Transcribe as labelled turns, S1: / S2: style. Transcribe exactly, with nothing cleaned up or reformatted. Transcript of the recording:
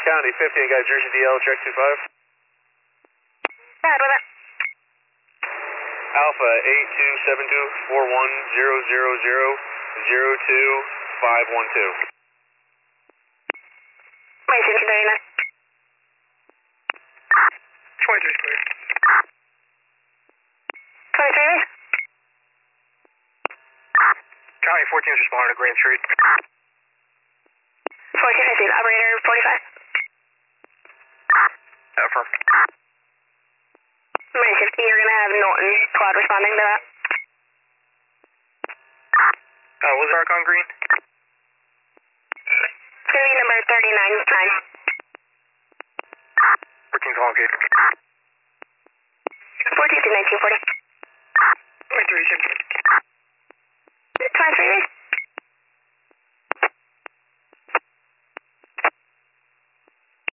S1: County fifty, I got Jersey D L, check two five.
S2: Go ahead with it.
S1: Alpha eight two seven two four one zero zero zero zero two five one two.
S2: Maintain thirty-nine.
S3: twenty-three clear.
S2: twenty-three?
S3: County fourteen is responding to Green Street.
S2: fourteen, I see. Operator forty-five.
S3: Affirm.
S2: Marine fifty, you're going to have Norton Quad responding to that.
S3: Uh, was Arc on Green?
S2: It's going to be number thirty-nine, nine.
S3: fourteen's on gate.
S2: fourteen to nineteen forty.
S3: twenty-three, same.
S2: twenty-three?